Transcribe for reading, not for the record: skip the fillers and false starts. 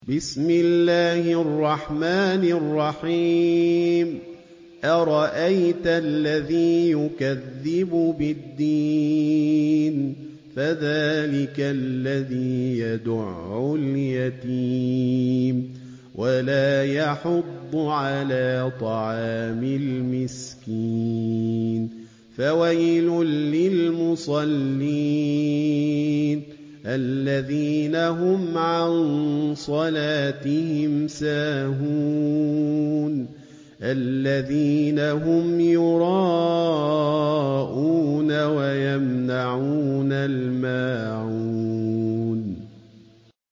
بسم الله الرحمن الرحيم أرأيت الذي يكذب بالدين فذلك الذي يدع اليتيم ولا يحض على طعام المسكين فويل للمصلين الذين هم عن صلاتهم ساهون الذين هم يراءون ويمنعون الماعون